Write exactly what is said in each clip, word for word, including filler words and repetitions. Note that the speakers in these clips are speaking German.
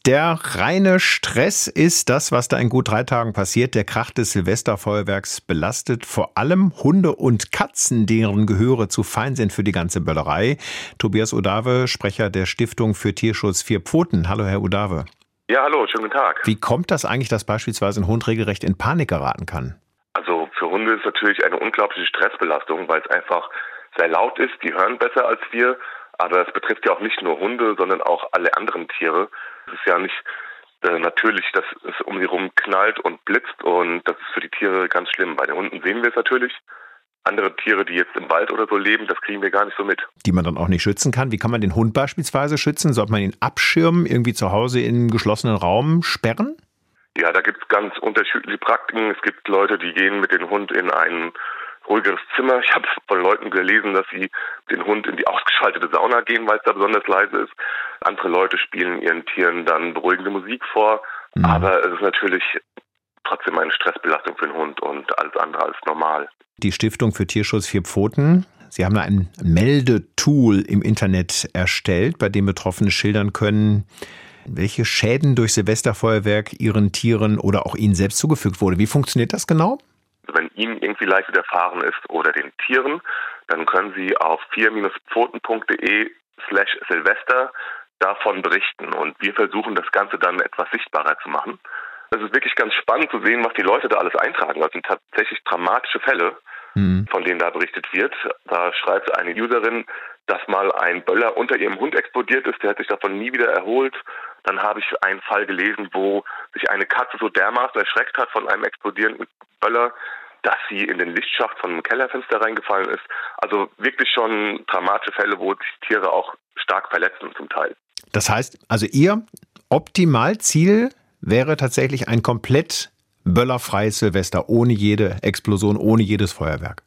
Der reine Stress ist das, was da in gut drei Tagen passiert. Der Krach des Silvesterfeuerwerks belastet vor allem Hunde und Katzen, deren Gehöre zu fein sind für die ganze Böllerei. Tobias Udave, Sprecher der Stiftung für Tierschutz Vier Pfoten. Hallo, Herr Udave. Ja, hallo, schönen guten Tag. Wie kommt das eigentlich, dass beispielsweise ein Hund regelrecht in Panik geraten kann? Also für Hunde ist natürlich eine unglaubliche Stressbelastung, weil es einfach sehr laut ist. Die hören besser als wir. Aber es betrifft ja auch nicht nur Hunde, sondern auch alle anderen Tiere. Es ist ja nicht äh, natürlich, dass es um sie rum knallt und blitzt, und das ist für die Tiere ganz schlimm. Bei den Hunden sehen wir es natürlich. Andere Tiere, die jetzt im Wald oder so leben, das kriegen wir gar nicht so mit. Die man dann auch nicht schützen kann. Wie kann man den Hund beispielsweise schützen? Sollte man ihn abschirmen, irgendwie zu Hause in einem geschlossenen Raum sperren? Ja, da gibt es ganz unterschiedliche Praktiken. Es gibt Leute, die gehen mit dem Hund in ein ruhigeres Zimmer. Ich habe von Leuten gelesen, dass sie den Hund in die ausgeschaltete Sauna gehen, weil es da besonders leise ist. Andere Leute spielen ihren Tieren dann beruhigende Musik vor. Mhm. Aber es ist natürlich trotzdem eine Stressbelastung für den Hund und alles andere als normal. Die Stiftung für Tierschutz Vier Pfoten, Sie haben da ein Meldetool im Internet erstellt, bei dem Betroffene schildern können, welche Schäden durch Silvesterfeuerwerk ihren Tieren oder auch ihnen selbst zugefügt wurde. Wie funktioniert das genau? Wenn Ihnen irgendwie leicht widerfahren ist oder den Tieren, dann können Sie auf vier pfoten punkt de slash Silvester davon berichten. Und wir versuchen, das Ganze dann etwas sichtbarer zu machen. Es ist wirklich ganz spannend zu sehen, was die Leute da alles eintragen. Das sind tatsächlich dramatische Fälle, mhm. von denen da berichtet wird. Da schreibt eine Userin, dass mal ein Böller unter ihrem Hund explodiert ist. Der hat sich davon nie wieder erholt. Dann habe ich einen Fall gelesen, wo sich eine Katze so dermaßen erschreckt hat von einem explodierenden Böller, dass sie in den Lichtschacht von einem Kellerfenster reingefallen ist. Also wirklich schon dramatische Fälle, wo sich Tiere auch stark verletzen zum Teil. Das heißt, also Ihr Optimalziel wäre tatsächlich ein komplett böllerfreies Silvester, ohne jede Explosion, ohne jedes Feuerwerk.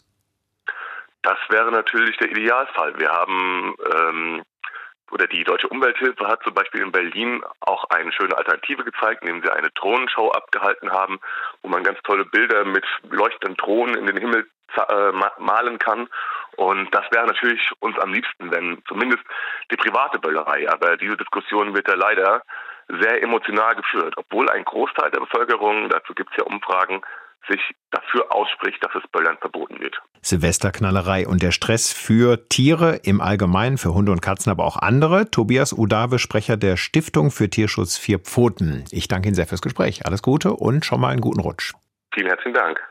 Das wäre natürlich der Idealfall. Wir haben, ähm, oder die Deutsche Umwelthilfe hat zum Beispiel in Berlin auch eine schöne Alternative gezeigt, indem sie eine Drohnenshow abgehalten haben, wo man ganz tolle Bilder mit leuchtenden Drohnen in den Himmel äh, malen kann. Und das wäre natürlich uns am liebsten, wenn zumindest die private Böllerei, aber diese Diskussion wird ja leider sehr emotional geführt, obwohl ein Großteil der Bevölkerung, dazu gibt es ja Umfragen, sich dafür ausspricht, dass es Böllern verboten wird. Silvesterknallerei und der Stress für Tiere im Allgemeinen, für Hunde und Katzen, aber auch andere. Tobias Udave, Sprecher der Stiftung für Tierschutz Vier Pfoten. Ich danke Ihnen sehr fürs Gespräch. Alles Gute und schon mal einen guten Rutsch. Vielen herzlichen Dank.